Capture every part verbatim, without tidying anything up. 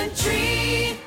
country.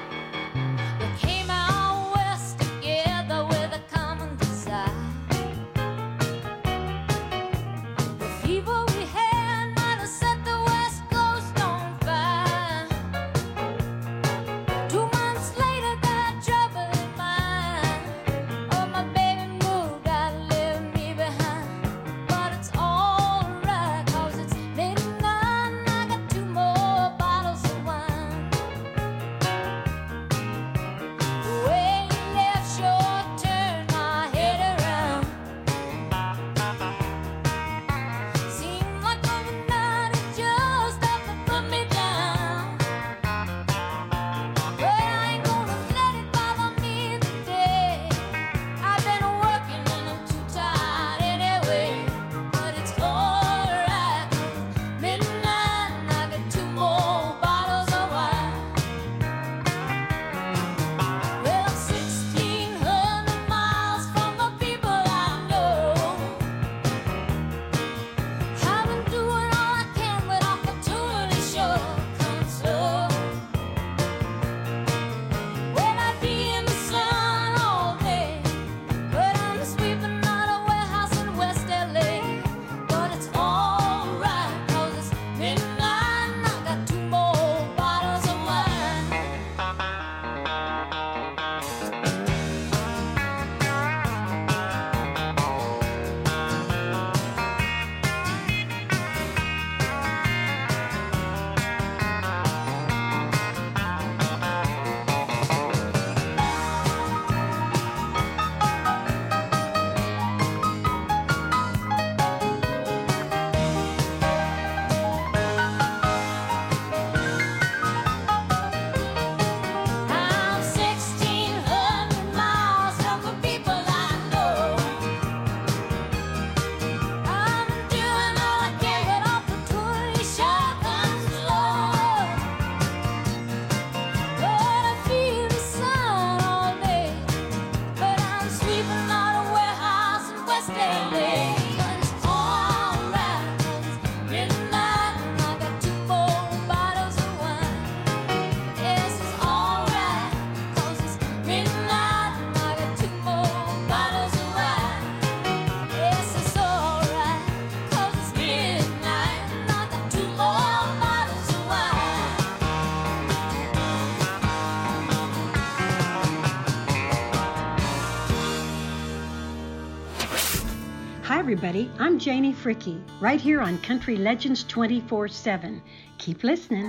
Hi everybody, I'm Janie Fricke, right here on Country Legends twenty-four seven. Keep listening.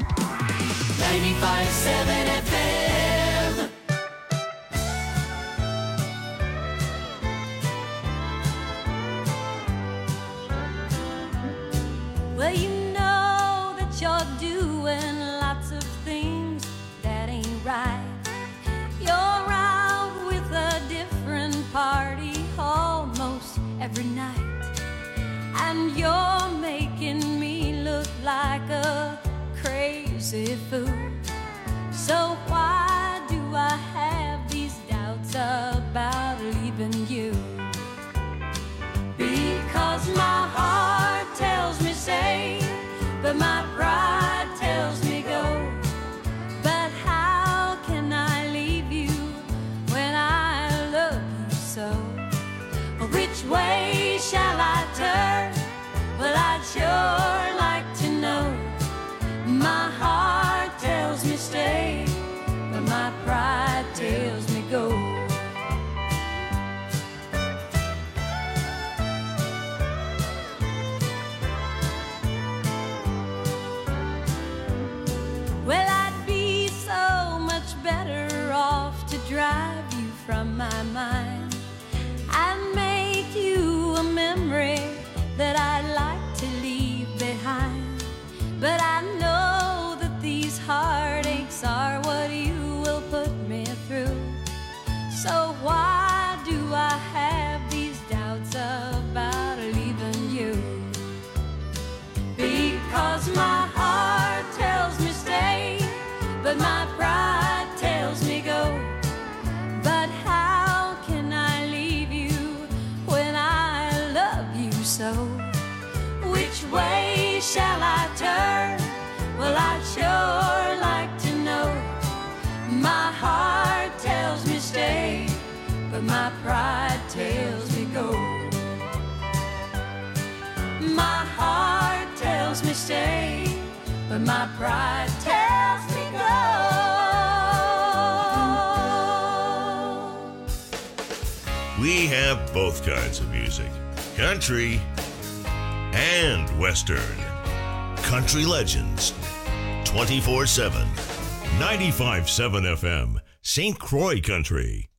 ninety-five point seven F M. Well, you know that you're doing lots of things that ain't right. You're out with a different party almost every night, and you're making me look like a crazy fool. So why do I have these doubts about leaving you? Because my heart tells me stay, but my pride tells me go. But how can I leave you when I love you so? Which way shall I turn? Well, I'd sure like to know. My heart tells me stay, but my pride tells me go. Well, I'd be so much better off to drive you from my mind and make you a memory that I'd like to leave behind. But I know that these heartaches are what you will put me through. So why do I have these doubts about leaving you? Because my heart tells me stay, but my pride tells me go. But how can I leave you when I love you so? Which way shall I turn? Well, I'd sure like to know. tells me stay, but my pride tells me go. We have both kinds of music, country and Western. Country Legends, twenty-four seven, ninety-five point seven F M, Saint Croix Country.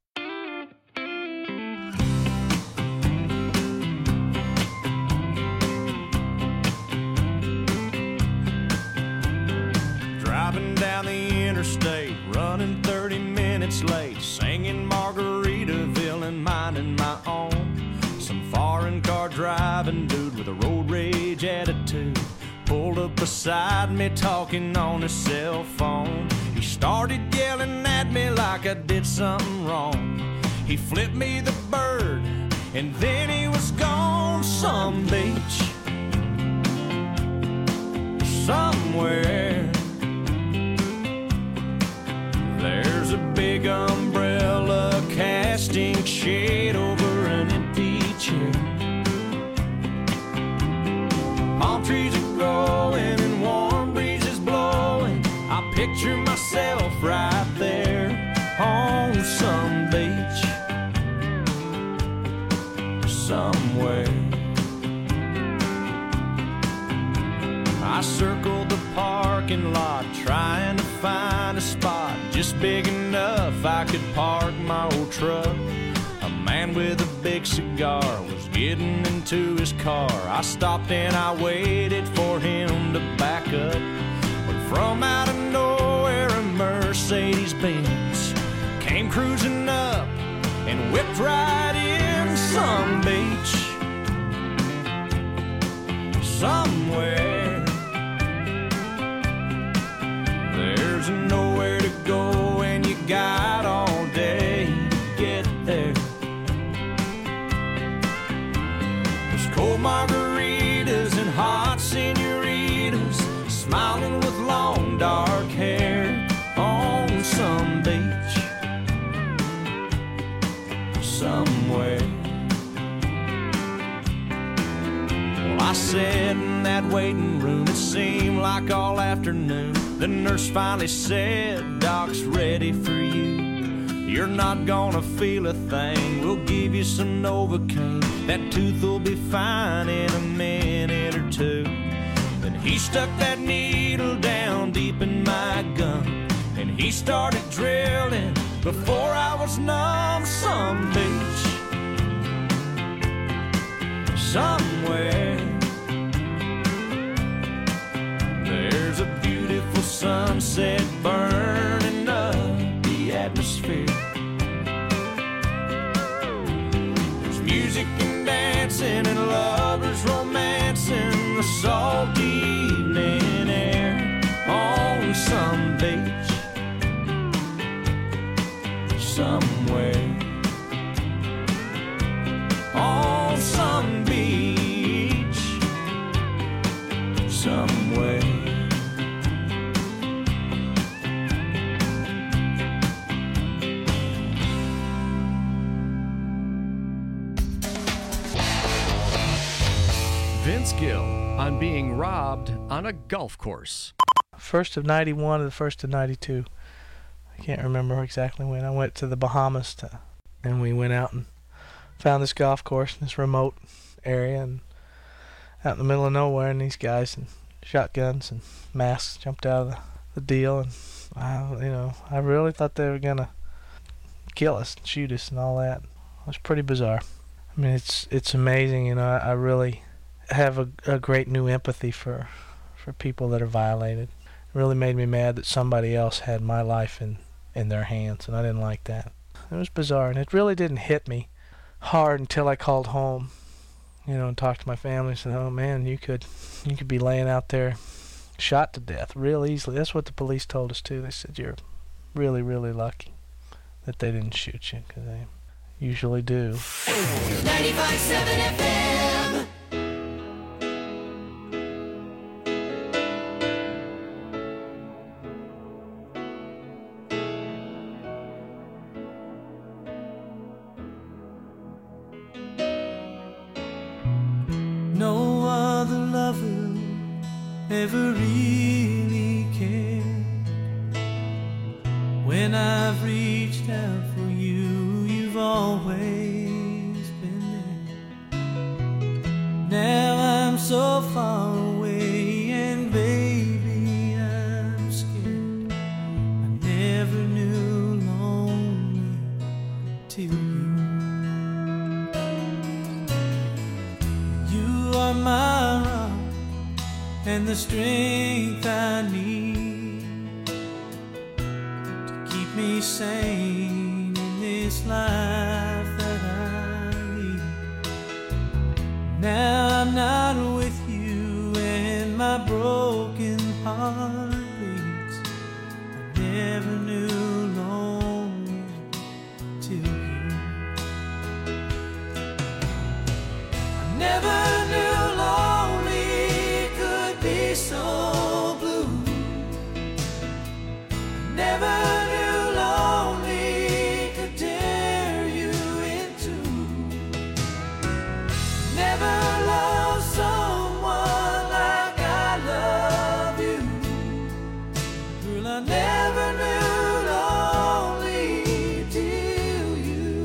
Driving down the interstate, running thirty minutes late, singing Margaritaville and minding my own. Some foreign car driving dude with a road rage attitude pulled up beside me talking on his cell phone. He started yelling at me like I did something wrong. He flipped me the bird and then he was gone. Some beach somewhere, there's a big umbrella casting shade over an empty chair. Palm trees are growing and warm breezes blowing. I picture myself right there on some beach somewhere. I circled the parking lot trying to find a spot just big enough I could park my old truck. A man with a big cigar was getting into his car. I stopped and I waited for him to back up. But from out of nowhere a Mercedes Benz came cruising up and whipped right in. Some beach somewhere, there's nowhere to go and you got all day to get there. There's cold margaritas and hot senoritas smiling with long dark hair on some beach somewhere. Well, I sat in that waiting room, it seemed like all afternoon. The nurse finally said, Doc's ready for you. You're not gonna feel a thing, we'll give you some Novocaine. That tooth will be fine in a minute or two. Then he stuck that needle down deep in my gum, and he started drilling before I was numb. Some beach somewhere, there's a beautiful sunset burning up the atmosphere. There's music and dancing and lovers romancing the salty evening air on some beach somewhere. On some beach somewhere. Vince Gill on being robbed on a golf course. First of ninety-one to the first of ninety-two. I can't remember exactly when. I went to the Bahamas to, and we went out and found this golf course in this remote area and out in the middle of nowhere, and these guys in shotguns and masks jumped out of the, the deal, and I, you know, I really thought they were gonna kill us and shoot us and all that. It was pretty bizarre. I mean, it's it's amazing, you know. I, I really have a, a great new empathy for for people that are violated. It really made me mad that somebody else had my life in in their hands, and I didn't like that. It was bizarre, and it really didn't hit me hard until I called home, you know, and talked to my family and said, oh man, you could you could be laying out there shot to death real easily. That's what the police told us too. They said you're really, really lucky that they didn't shoot you, because they usually do. ninety-five point seven F M. No other lover never really cared. When I've reached out for you, you've always been there. Now I'm so far away, and baby, I'm scared. I never knew lonely till you. You are my rock and the strength I need to keep me sane in this life that I lead. Now I'm not with you and my broken heart bleeds. I never knew lonely till you. I never knew lonely could be so blue. I never knew lonely could tear you in two. Never loved someone like I love you. Girl, I never knew lonely till you.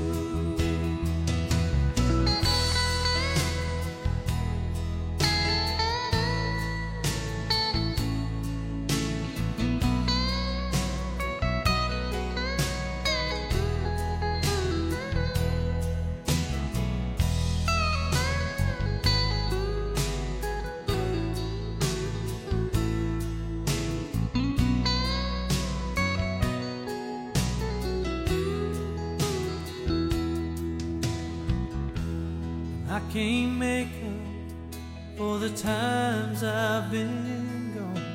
I can't make up for the times I've been gone.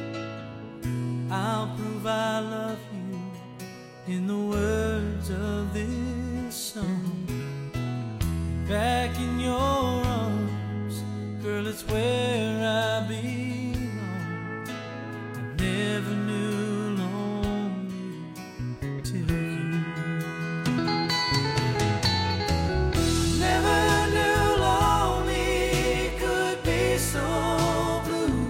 I'll prove I love you in the words of this song. Back in your arms, girl, it's where I belong. I never knew lonely till you. Never knew lonely could be so blue.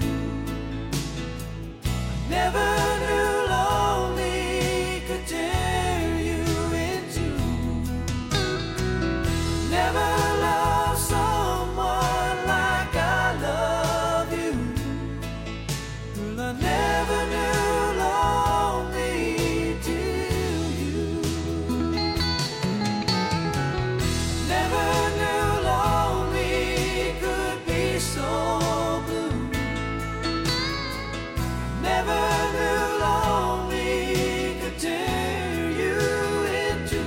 Never knew lonely could tear you in two. Never loved someone like I love you. Girl, I never knew lonely till you. Never knew lonely could be so blue. Never knew lonely could tear you in two.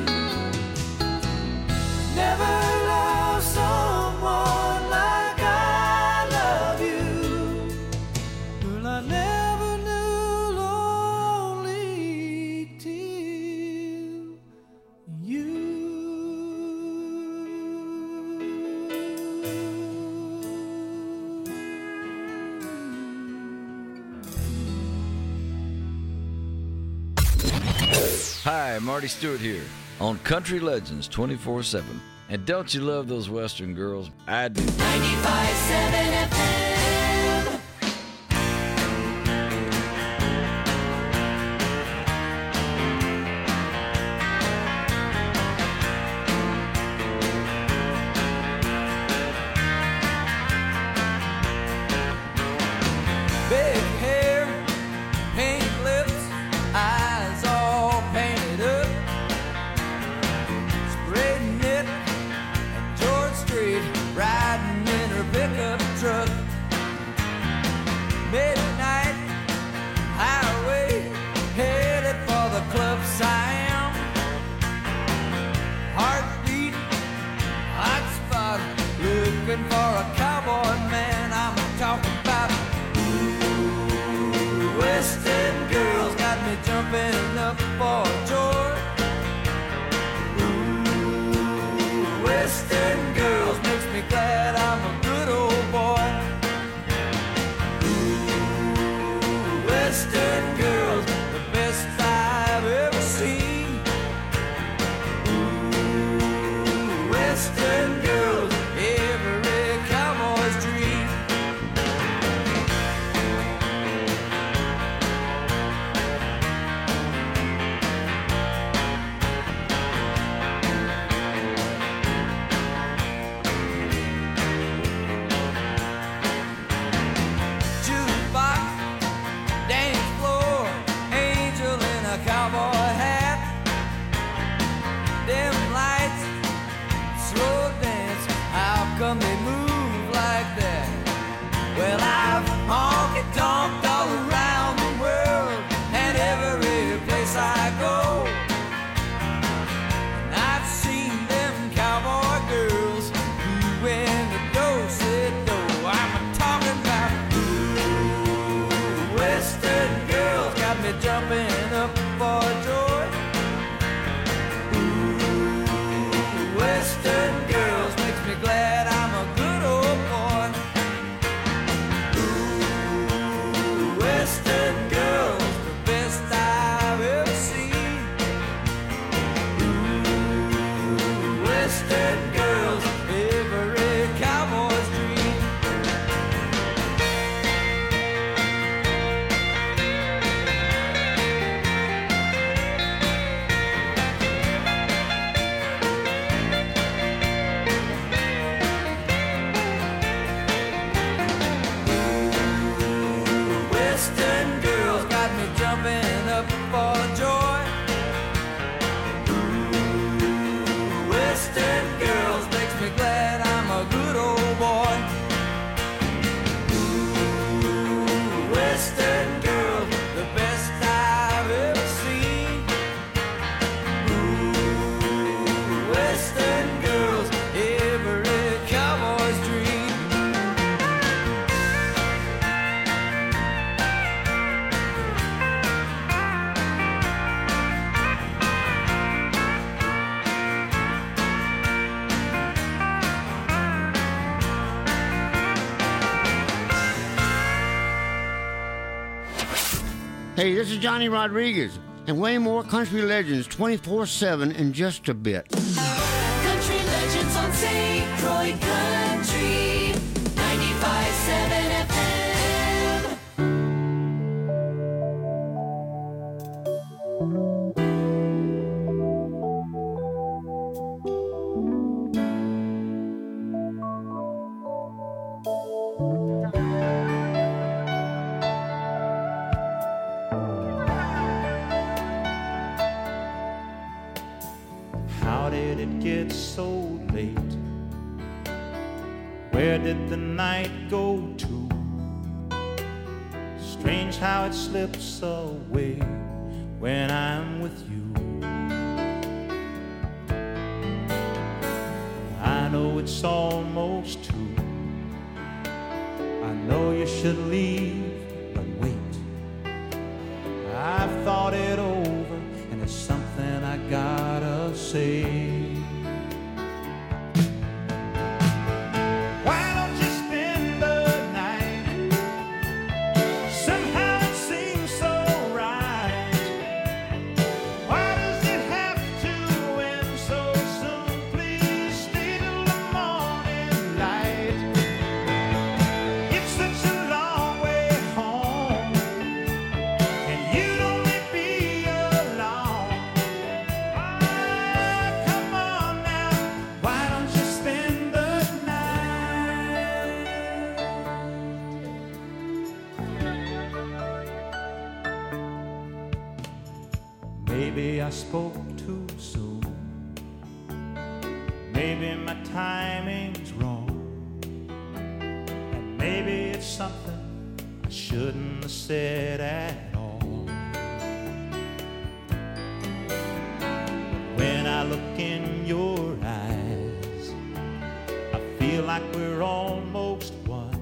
Never loved someone like I love you. Girl, I never knew lonely till you. Hi, Marty Stewart here on Country Legends twenty-four seven. And don't you love those Western girls? I do. ninety-five point seven F M. Big hair, pink lips, eyes all painted up. Sprayed knit at George Street, riding in her pickup truck. me jumping up for joy. Ooh, Western girls makes me glad I'm a good old boy. Ooh, Western girls, the best I've ever seen. Ooh, Western girls, every cowboy's dream. Western girls got me jumping up for joy. Ooh, Western girls makes me glad I'm a good old boy. Ooh, Western girls, the best I've ever seen. Ooh, Western girls, every cowboy's dream. Hey, this is Johnny Rodriguez, and way more country legends twenty-four seven in just a bit. Country legends on Saint Croix Country ninety-five point seven F M. How did it get so late? Where did the night go to? Strange how it slips away when I'm with you. I know it's almost two. I know you should leave, but wait. I've thought it over, and there's something I gotta say. Why don't you spend the night? Somehow it seems so right. Why does it have to end so soon? Please stay till the morning light. It's such a long way home, and you'd only be alone. Ah, come on now, why don't you spend the night? Maybe I spoke too soon. Maybe my timing's wrong. And maybe it's something I shouldn't have said at all. When I look in your eyes, I feel like we're almost one.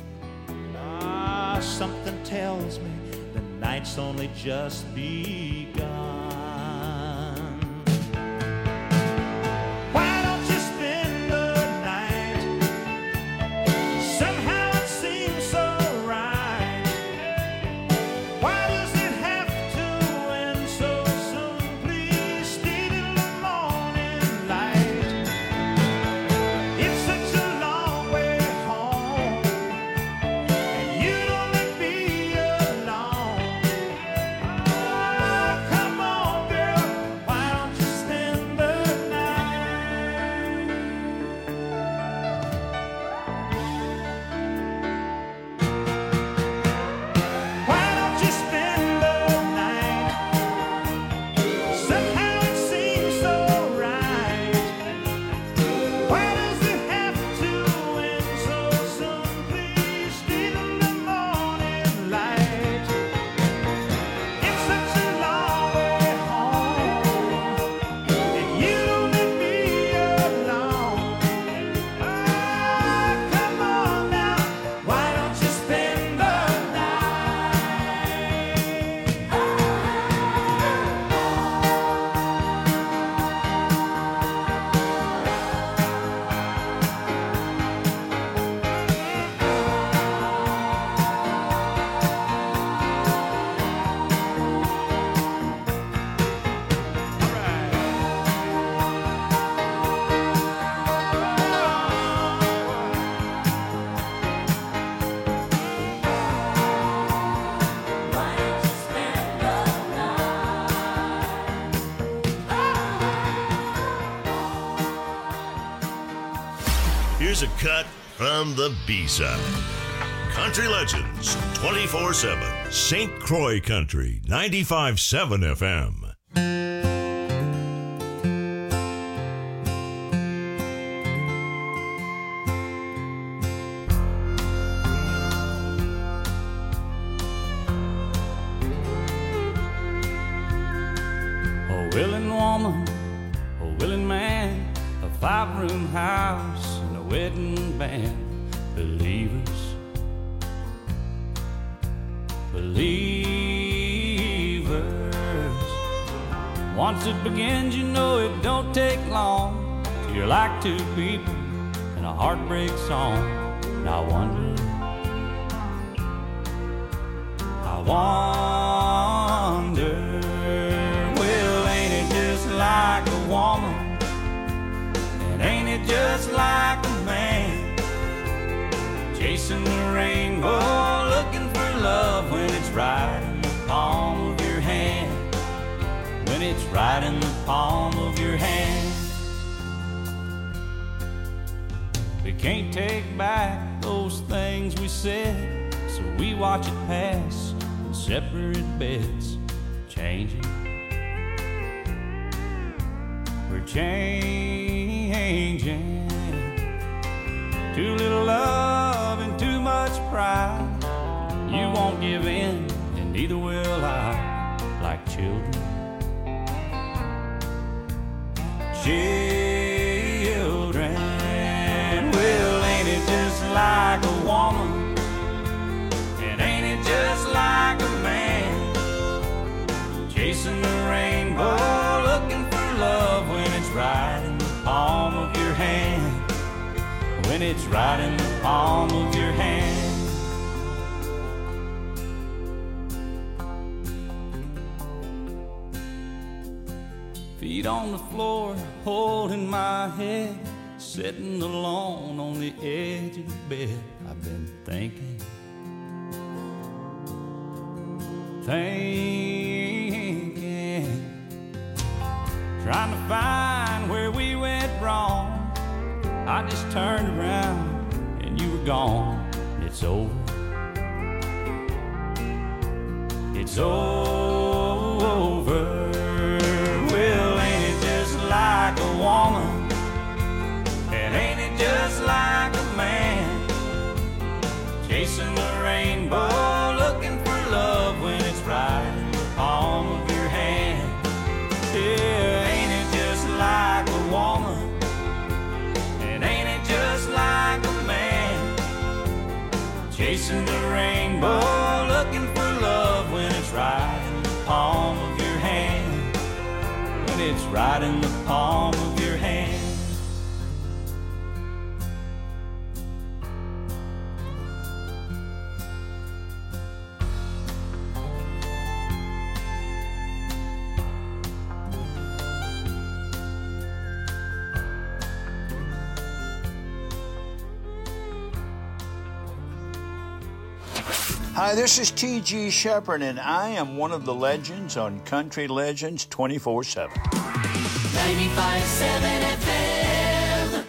Ah, something tells me the night's only just begun. Why don't you spend the night? Somehow it seems so right. Why does it have to end so soon? Please stay till the morning light. It's such a long way home, and you'd only be alone. Ah, come on Here's a cut from the B-side. Country Legends, twenty-four seven. Saint Croix Country, ninety-five point seven F M. A willing woman, a willing man, a five-room house and a wedding band. Believers, believers. Once it begins, you know it don't take long till you're like two people in a heartbreak song. And I wonder, I wonder, well, ain't it just like a woman? And ain't it just like a man? Chasing the rainbow, looking for love when it's right in the palm of your hand. When it's right in the palm of your hand. We can't take back those things we said, so we watch it pass in separate beds. Changing, we're changing. Too little love and too much pride. You won't give in, and neither will I. Like children, children. Well, ain't it just like a woman? And ain't it just like a man? Chasing the rainbow, looking for love when it's right in the palm of your hand. When it's right in the palm of your hand. Feet on the floor, holding my head, sitting alone on the edge of the bed. I've been thinking, thinking, trying to find where we went wrong. I just turned around and you were gone. It's over. It's over. Well, ain't it just like a woman? And ain't it just like a man? Chasing the rainbow, looking for love when it's right in the palm of your hand. Yeah, ain't it just like a woman? Just like a man, chasing the rainbow, looking for love when it's right in the palm of your hand. When it's right in the palm of your hand. Hi, this is T G Shepherd, and I am one of the legends on Country Legends twenty-four seven. ninety-five point seven F M.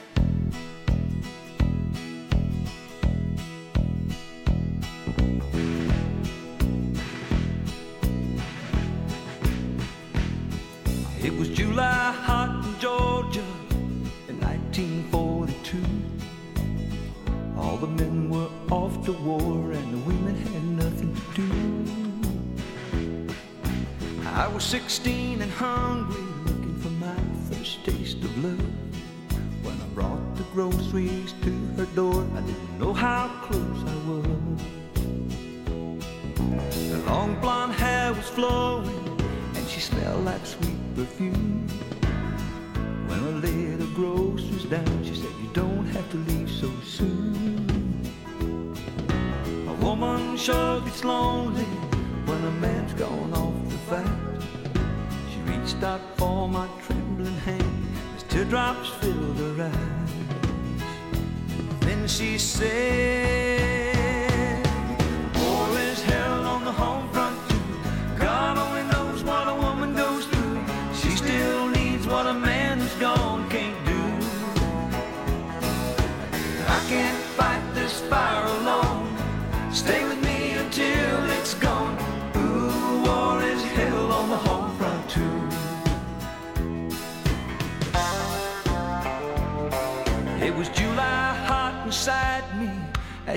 It was July hot in Georgia in nineteen forty-two. All the men were off to war and the women had nothing to do. I was sixteen and hungry, looking for my first taste of love. When I brought the groceries to her door, I didn't know how close I was. Her long blonde hair was flowing and she smelled like sweet perfume. When I laid her groceries down, she said, "You don't have to leave so soon." A woman sure gets lonely when a man's gone off to fight. She reached out for my trembling hand as teardrops filled her eyes. Then she said, "War is hell on the home front too. God only knows what a woman goes through. She still needs what a man who's gone can't do."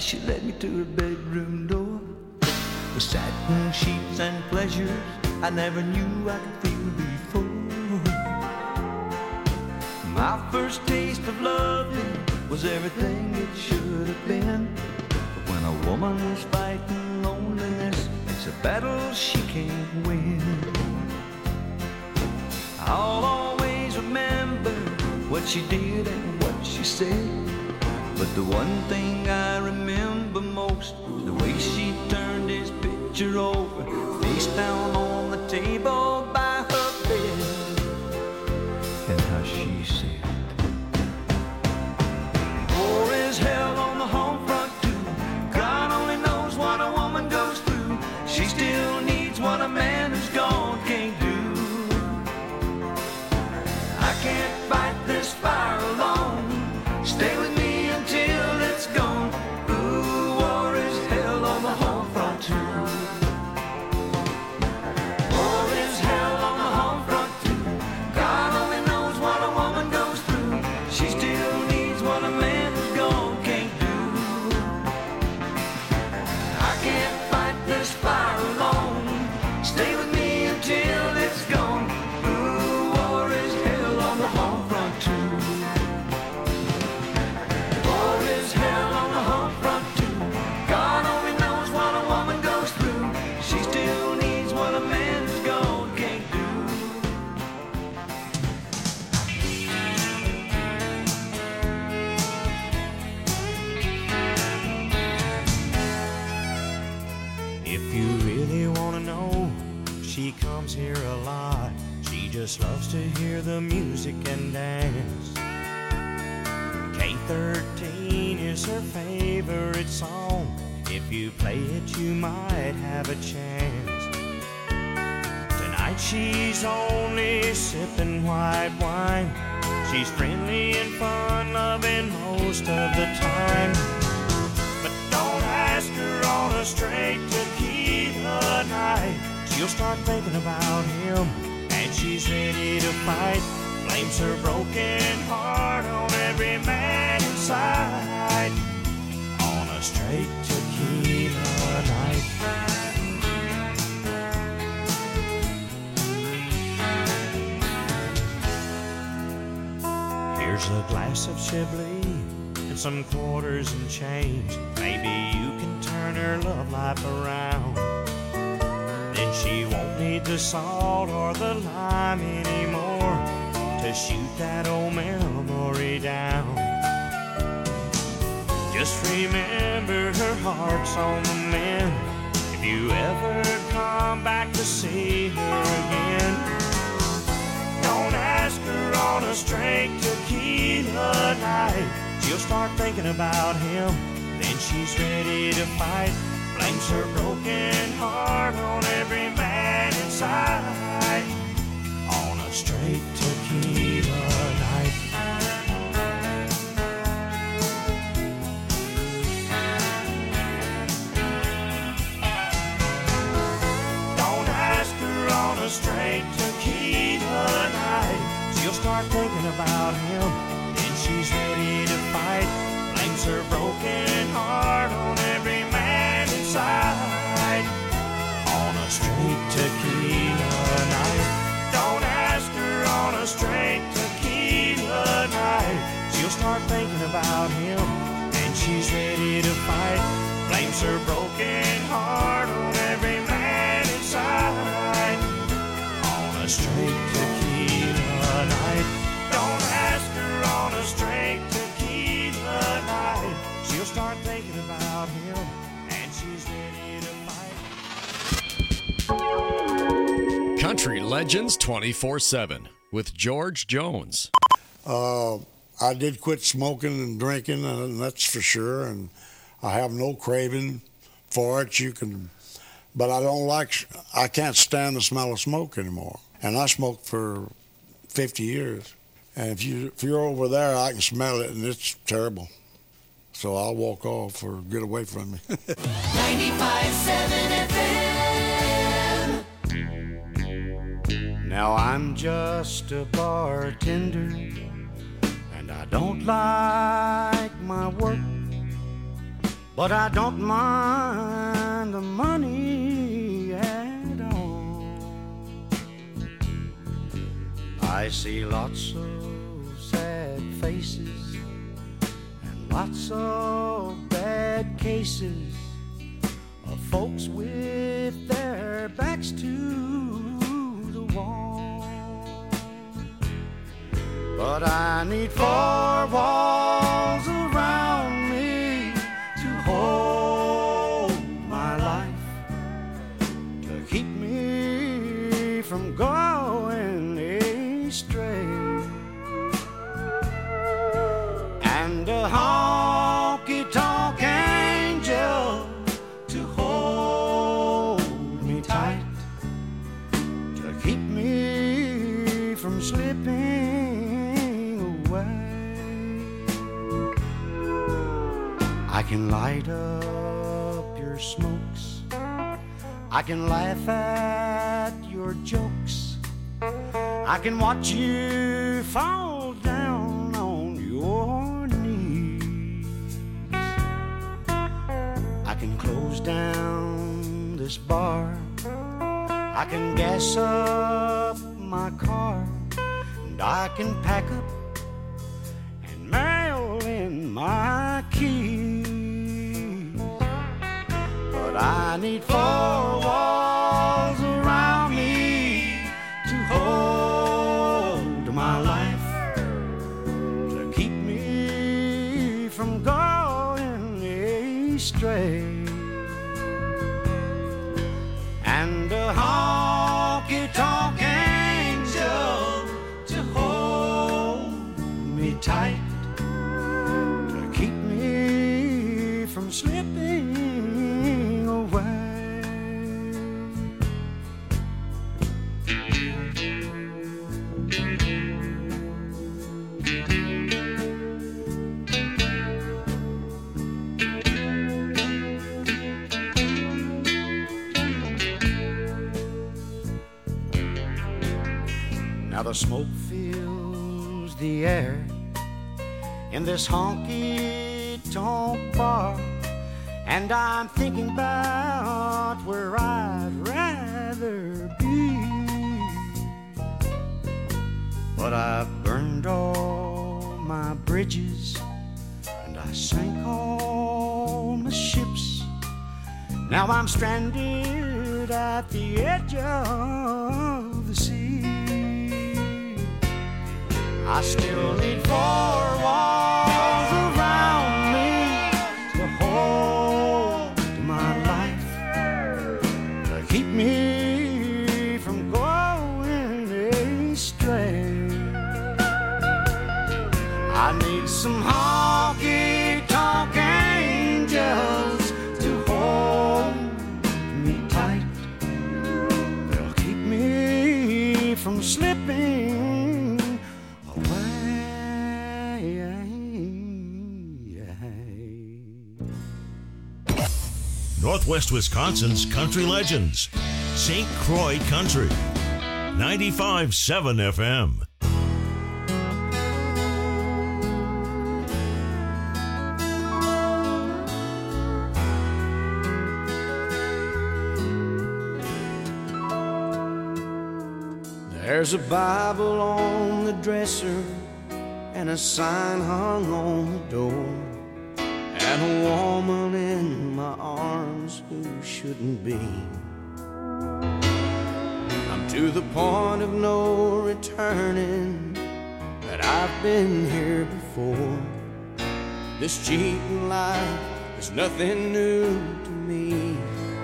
as she led me to her bedroom door. With satin sheets and pleasures I never knew I could feel before. My first taste of loving was everything it should have been. But when a woman is fighting loneliness, it's a battle she can't win. I'll always remember what she did and what she said. But the one thing I remember most was the way she turned his picture over, face down on the table by her bed, and how she said, "War is hell on the home front too. God only knows what a woman goes through. She still needs what a man who's gone can't do. I can't fight this fire alone. Stay with me until it's gone. Ooh, war is hell on the home front too. War is hell on the home front too. God only knows what a woman goes through. She still needs what a man who's gone can't do. I can't fight this fire alone. Stay with me until it's gone. Ooh, war is hell on the home front too. War is hell on the home front too. God only knows what a woman goes through. She still needs what a man who's gone can't do. If you really want to know, she comes here a lot. She just loves to hear the music and dance. K thirteen is her favorite song. If you play it, you might have a chance. Tonight she's only sipping white wine. She's friendly and fun-loving most of the time. But don't ask her on a straight tequila night. She'll start thinking about him, and she's ready to fight. Blames her broken heart on every man inside. On a straight tequila night. Here's a glass of Chablis and some quarters and change. Maybe you can turn her love life around. Then she won't need the salt or the lime anymore to shoot that old memory down. Just remember her heart's on the mend. If you ever come back to see her again, don't ask her on a straight tequila night. She'll start thinking about him, then she's ready to fight. Blames her broken heart on every man inside. On a straight tequila night. Don't ask her on a straight tequila night. She'll start thinking about him, then she's ready to fight. Blames her broken heart on every man inside. On a straight tequila night. Don't ask her on a straight tequila night. She'll start thinking about him, and she's ready to fight. Blames her broken heart on every man inside. On a straight tequila night. Don't ask her on a straight tequila night. She'll start thinking about him, and she's ready to fight. Country Legends twenty-four seven with George Jones. Uh, I did quit smoking and drinking, and that's for sure. And I have no craving for it. You can, but I don't like. I can't stand the smell of smoke anymore. And I smoked for fifty years. And if you if you're over there, I can smell it, and it's terrible. So I'll walk off or get away from me. ninety-five point seven F M. Now I'm just a bartender, and I don't like my work. but I don't mind the money at all. I see lots of sad faces and lots of bad cases of folks with their backs to the wall. But I need four walls around me to hold my life, to keep me from going astray, and a honky-tonk angel to hold me tight, to keep me from slipping away. I can light up your smokes, I can laugh at your jokes, I can watch you fall down on your knees. I can close down this bar, I can gas up my car, and I can pack up and mail in my keys. But I need four walls around me to hold my life, to keep me from going astray, and a honky-tonk angel to hold me tight, to keep me from slipping away. Now the smoke fills the air in this honky-tonk bar, and I'm thinking about where I'd rather be. But I've burned all my bridges and I sank all my ships. Now I'm stranded at the edge of the sea. I still need four walls around me to hold my life, to keep me from going astray. I need some honky-tonk angels to hold me tight, they'll keep me from slipping Northwest Wisconsin's Country Legends, Saint Croix Country, ninety-five point seven F M. There's a Bible on the dresser and a sign hung on the door, and a woman in my arms who shouldn't be. I'm to the point of no returning, that I've been here before. This cheating life is nothing new to me.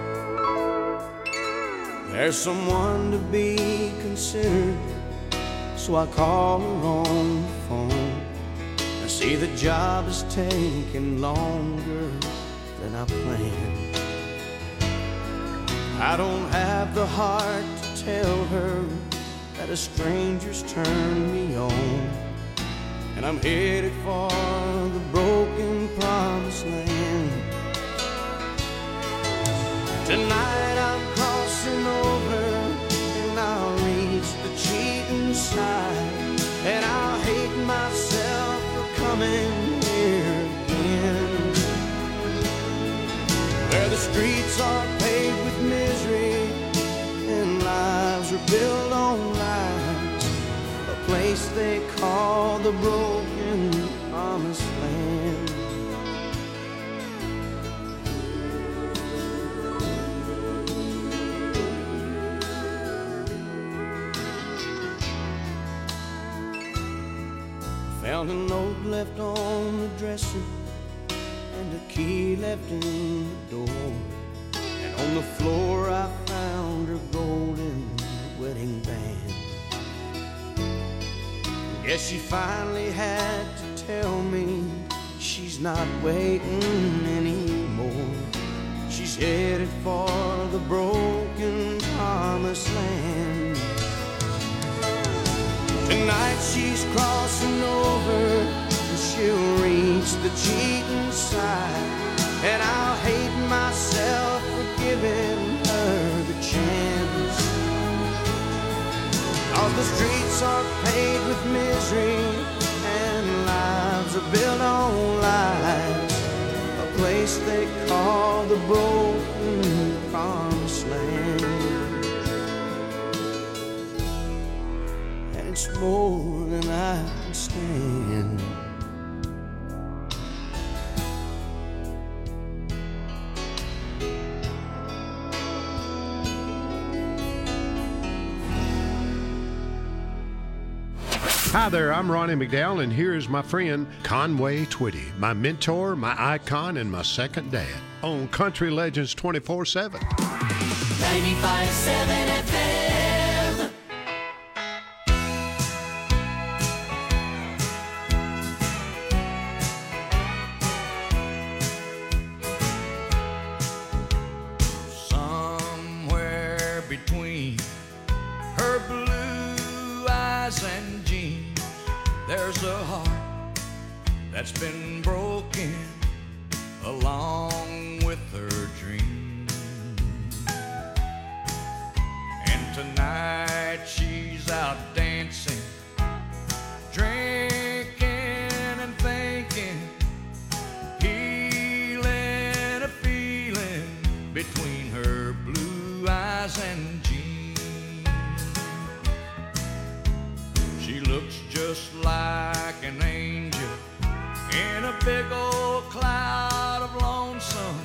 There's someone to be considered, so I call her on the phone. I see the job is taking longer than I planned. I don't have the heart to tell her that a stranger's turned me on, and I'm headed for the broken promised land. Tonight I'm crossing over, and I'll reach the cheating side, and I'll hate myself for coming here again. streets are paved with misery, and lives are built on lies. A place they call the broken promised land. Found a note left on the dresser and a key left in the door. And on the floor I found her golden wedding band. Guess she finally had to tell me she's not waiting anymore. She's headed for the broken promised land. Tonight she's crossing over, and she'll reach the cheating side. And I'll hate myself for giving her the chance. 'Cause the streets are paved with misery, and lives are built on lies. A place they call the broken promised land. It's more than I can stand. Hi there, I'm Ronnie McDowell, and here is my friend Conway Twitty, my mentor, my icon, and my second dad on Country Legends twenty-four seven. ninety-five seven F M. Somewhere between her blue eyes and jeans, there's a heart that's been broken along with her dreams. And tonight she's out dancing, drinking and thinking, healing a feeling between her blue eyes and jeans. She looks just like an angel in a big old cloud of lonesome,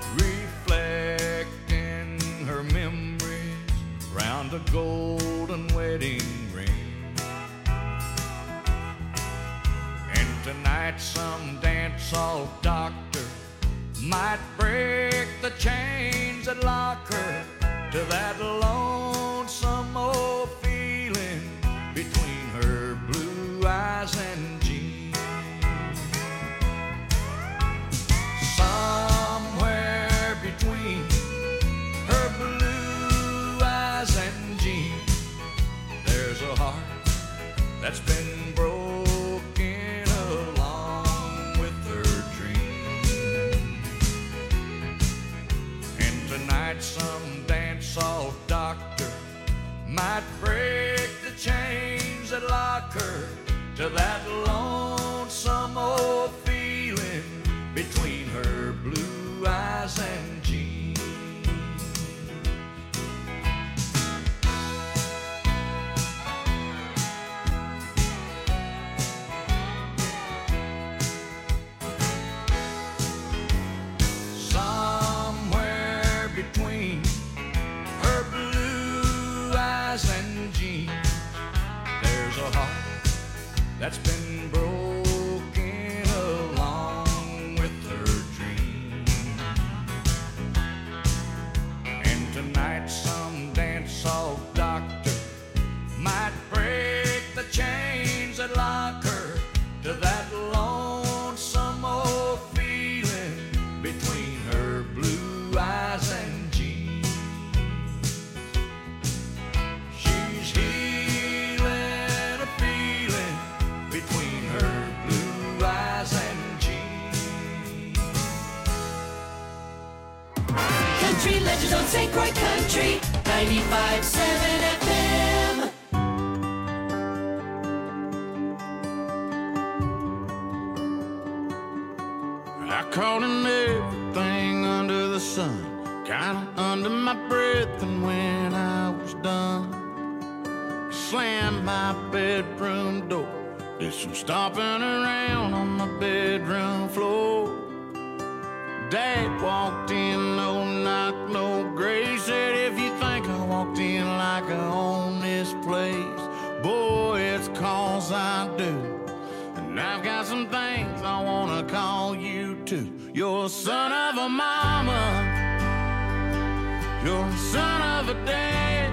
reflecting her memories round a golden wedding ring. And tonight some dance-hall doctor might break the chains that lock her to that lonesome old feeling between her blue eyes and jeans. Somewhere between her blue eyes and jeans, there's a heart that's been broken along with her dreams. And tonight some dance-hall doctor might break the chains that lock her to that lonesome old feeling between her blue eyes and jeans. Somewhere between her blue eyes and jeans, there's a heart that's been broken along with her dreams. And tonight some dance-hall doctor might break the chains that lock her to that lonesome old feeling between her blue eyes and jeans. She's healing a feeling between her blue eyes and jeans. Country Legends on Saint Croix Country, ninety-five seven F M. I caught in everything under the sun, nothing when I was done. Slammed my bedroom door. Did some stomping around on the bedroom floor. Dad walked in, no knock, no grace. Said, if you think I walked in like I own this place, boy, it's 'cause I do. And I've got some things I wanna call you to. You're a son of a mama. You're a son of a dad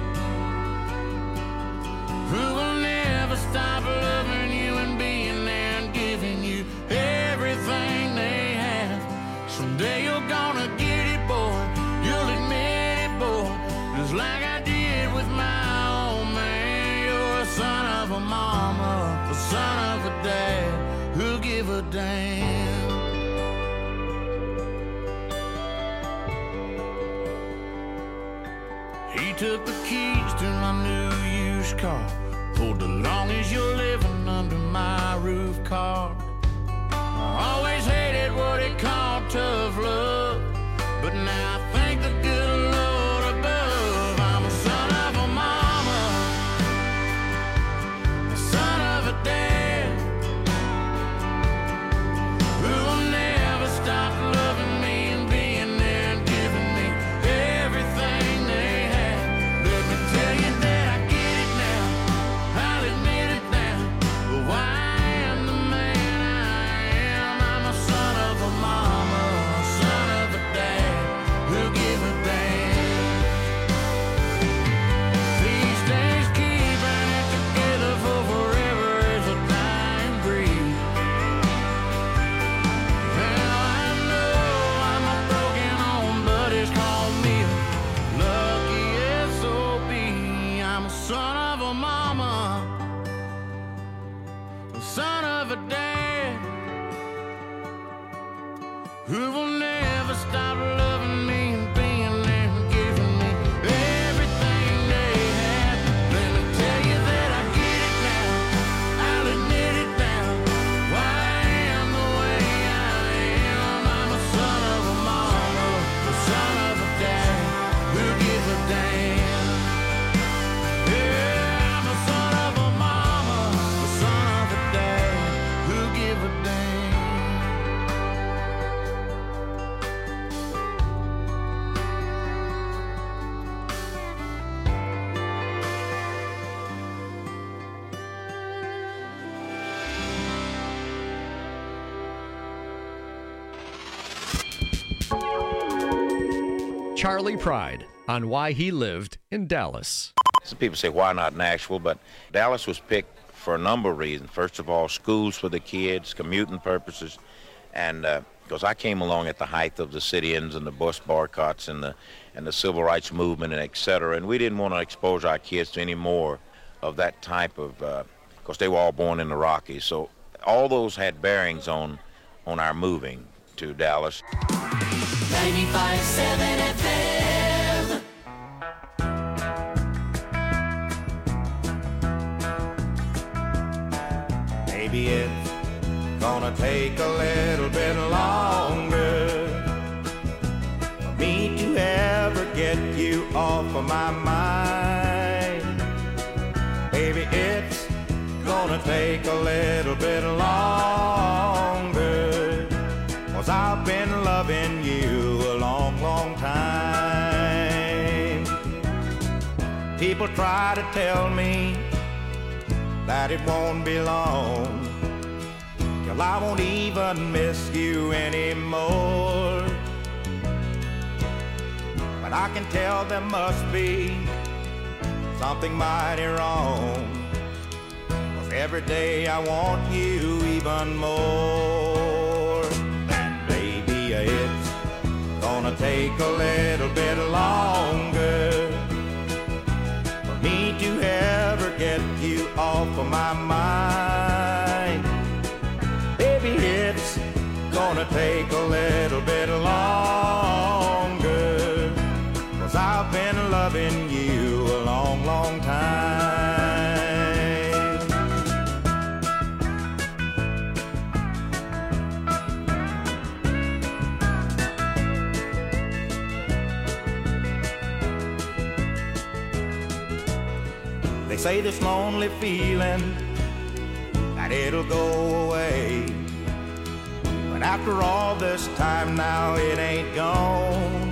who will never stop loving you and being there and giving you everything they have. Someday you're gonna get it, boy. You'll admit it, boy. Just like I did with my old man. You're a son of a mama, a son of a dad who'll give a damn. He took the keys to my new used car. Pulled the long as you're living under my roof car. I always hated what he called tough love, but now I thank the good Lord above. I'm a son of a mama, a son of a dad who will never stop loving me and being there and giving me everything they have. Let me tell you that I get it now, I'll admit it now, but why I am the man I am. I'm a son of a mama, a son of a dad who'll give a damn. These days keeping it together for forever is a dying breed. Now I know I'm a broken home, but it's called me a lucky S O B. I'm a son of a mama, a son of a dad who will never stop loving me and being there and giving me everything they have. Let me tell you that I get it now, I'll admit it now, why I am the way I am. I'm a son of a mama, a son of a dad who'll give a damn. Yeah, I'm a son of a mama, a son of a dad who'll give a damn. Charlie Pride on why he lived in Dallas. Some people say, why not Nashville? But Dallas was picked for a number of reasons. First of all, schools for the kids, commuting purposes, and uh, because I came along at the height of the sit-ins and the bus boycotts and the and the civil rights movement and et cetera, and we didn't want to expose our kids to any more of that type of, because uh, they were all born in the Rockies. So all those had bearings on on our moving to Dallas. ninety-five point seven F M. Maybe it's gonna take a little bit longer for me to ever get you off of my mind. Maybe it's gonna take a little bit longer, 'cause I've been loving you a long, long time. People try to tell me that it won't be long till I won't even miss you anymore. But I can tell there must be something mighty wrong, 'cause every day I want you even more. And baby, it's gonna take a little bit longer for me to ever get you off of my mind. Baby, it's gonna take a little bit longer, 'cause I've been loving you a long, long time. They say this lonely feeling, that it'll go away. But after all this time now, it ain't gone.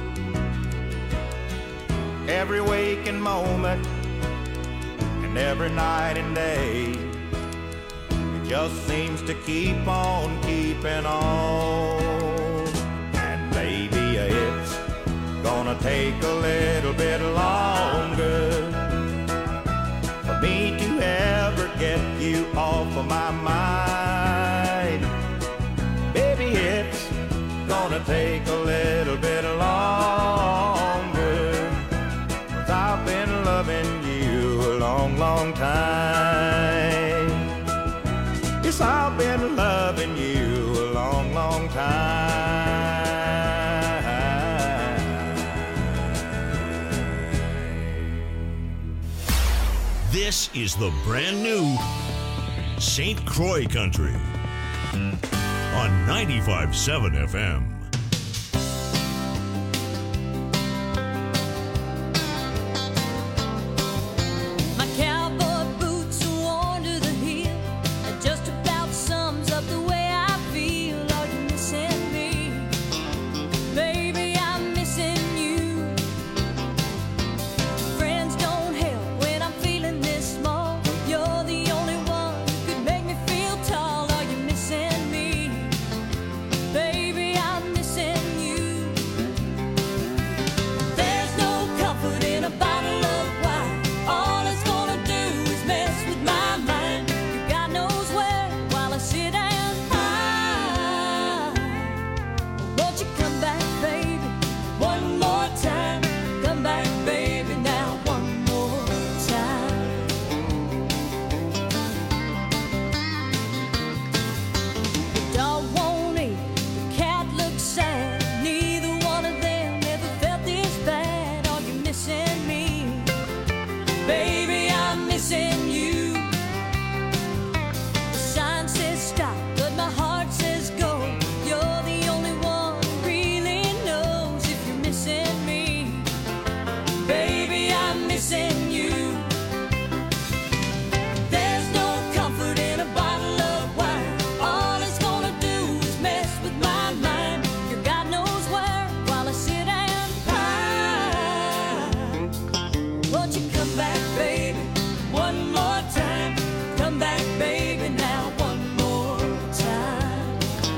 Every waking moment and every night and day, it just seems to keep on keeping on. And maybe it's gonna take a little bit longer for me to ever get you off of my mind. Baby, it's gonna take a little bit longer, 'cause I've been loving you a long, long time. Yes, I've been loving you a long, long time. This is the brand new Saint Croix Country on ninety-five point seven F M. My cowboy boots are worn to the heel. That just about sums up the way I feel. Are you missing me? Baby, I'm missing you. Friends don't help when I'm feeling this small. You're the only one who could make me feel tall. Are you missing me? Baby, I'm missing you. There's no comfort in a bottle of wine. All it's gonna do is mess with my mind. You God knows where while I sit and hide. Won't you come back, baby, one more time? Come back, baby, now one more time. The dog won't eat, the cat looks sad. Neither one of them ever felt this bad. Are you missing me? Baby, I'm missing you. The sign says stop, but my heart says go. You're the only one who really knows if you're missing me. Baby, I'm missing you. There's no comfort in a bottle of wine. All it's gonna do is mess with my mind. Your God knows where while I sit and pine. Won't you come back, baby, one more time? Come back, baby, now one more time.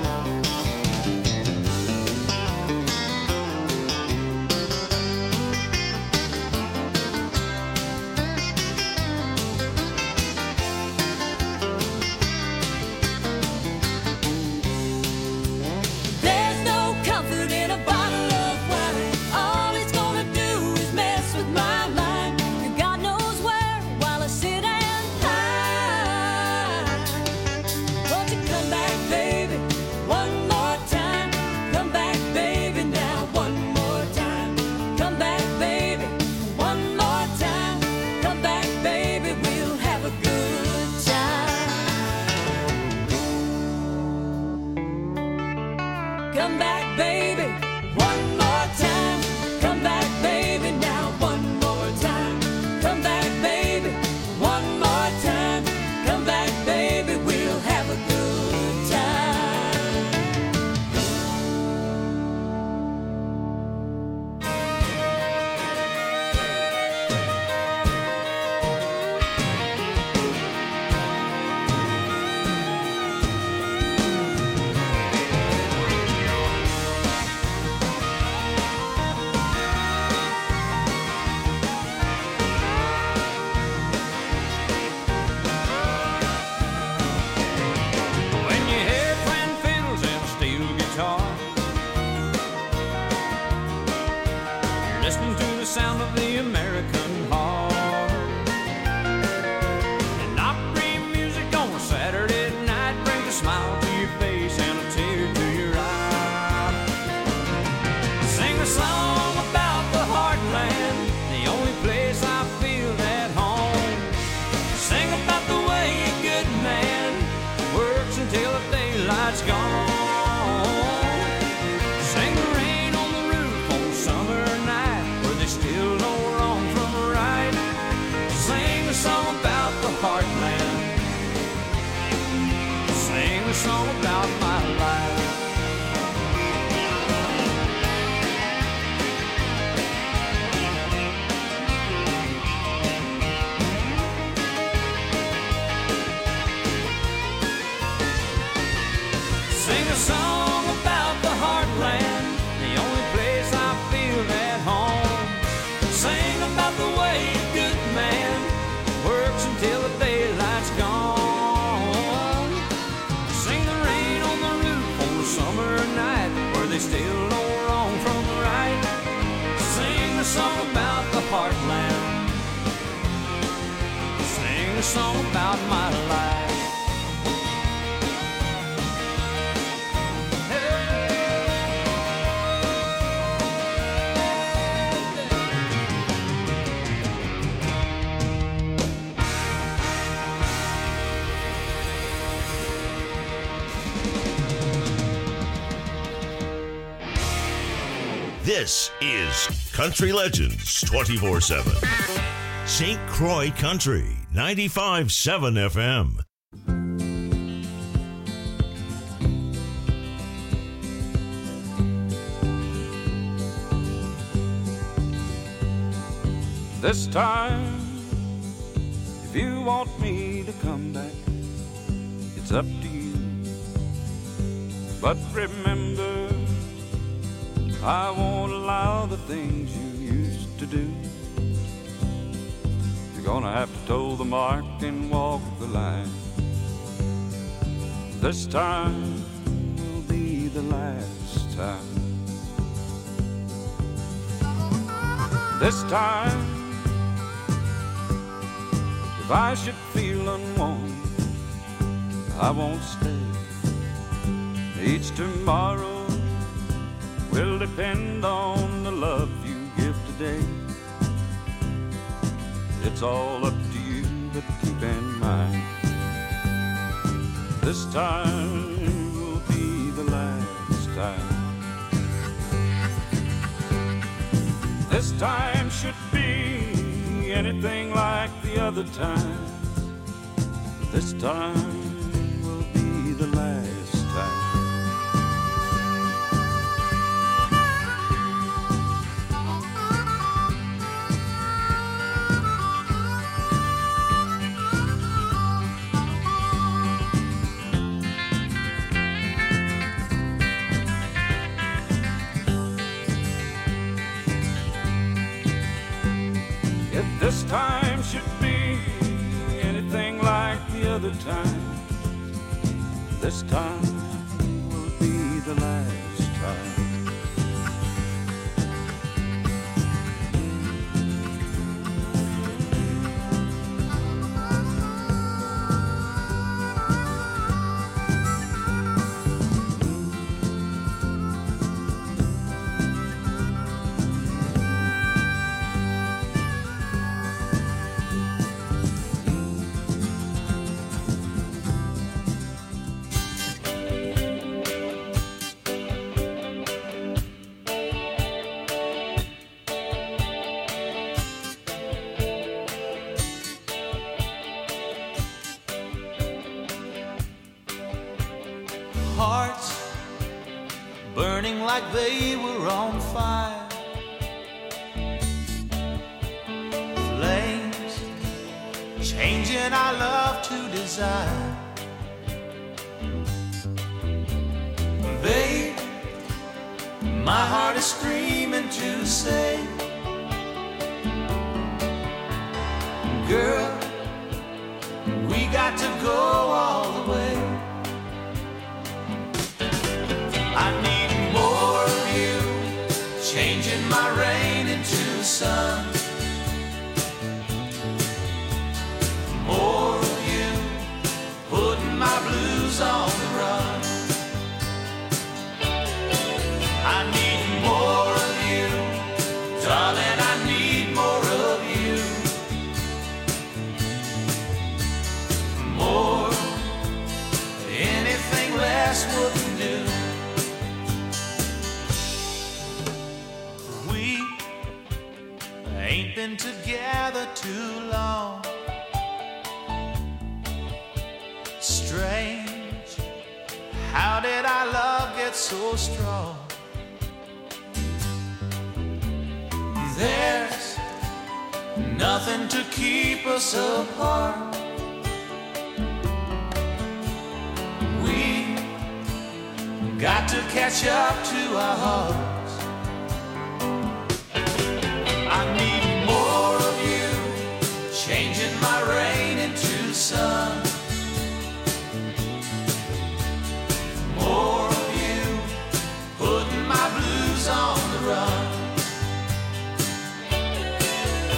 There's no comfort in a bottle of wine. All it's gonna do is mess with my mind. Your God knows where while I sit and hide. Won't you come back, baby, one more time? Come back, baby, now one more time. Come back, baby, one more time. Come back, baby, we'll have a good time. Come back, baby, one more time. Come back, baby, now one more time. Come back, baby, one more time. Come back, baby, we'll have a good time. When you hear twin fiddles and a steel guitar, you're listening to the sound of the American heart. And Opry music on a Saturday night brings a smile to your face and a tear to your eye. Sing a song about the heartland, the only place I feel at home. Sing about the way a good man works until the daylight's gone. Sing the rain on the roof on a summer night where they still know heartland. Sing a song about my life. This is Country Legends twenty-four seven. Saint Croix Country, ninety-five point seven F M. This time, if you want me to come back, it's up to you. But remember, I won't allow the things you used to do. You're gonna have to toe the mark and walk the line. This time will be the last time. This time, if I should feel unwanted, I won't stay. Each tomorrow will depend on the love you give today. It's all up to you, but keep in mind, this time will be the last time. This time should be anything like the other time. This time will be the last time. This time should be anything like the other time. This time will be the last time. Hearts burning like they were on fire, flames changing our love to desire. Babe, my heart is screaming to say, girl, we got to go all the way. I need more of you, changing my rain into sun. More of you, putting my blues on the run. I need more of you, darling, I need more of you. More, anything less wouldn't do. Ain't been together too long. Strange, how did our love get so strong? There's nothing to keep us apart. We got to catch up to our hearts. I need more of you, changing my rain into sun. More of you, putting my blues on the run.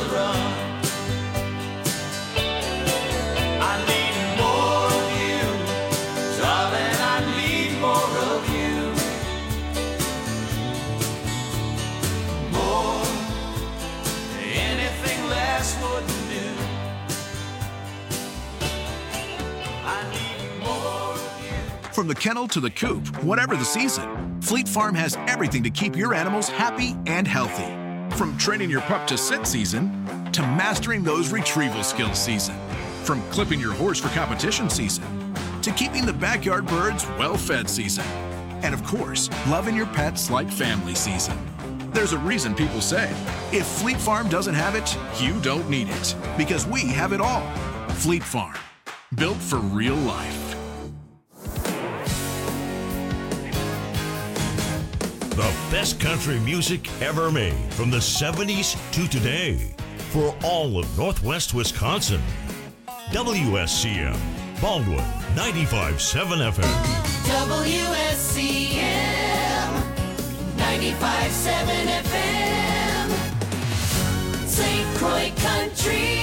the run. I need more of you, darling, I need more of you. More, anything less wouldn't do. I need more of you. From the kennel to the coop, whatever the season, Fleet Farm has everything to keep your animals happy and healthy. From training your pup to sit season, to mastering those retrieval skills season. From clipping your horse for competition season, to keeping the backyard birds well-fed season. And of course, loving your pets like family season. There's a reason people say, if Fleet Farm doesn't have it, you don't need it. Because we have it all. Fleet Farm, built for real life. The best country music ever made from the seventies to today for all of Northwest Wisconsin. W S C M, Baldwin, ninety-five point seven F M. W S C M ninety-five point seven F M, Saint Croix Country.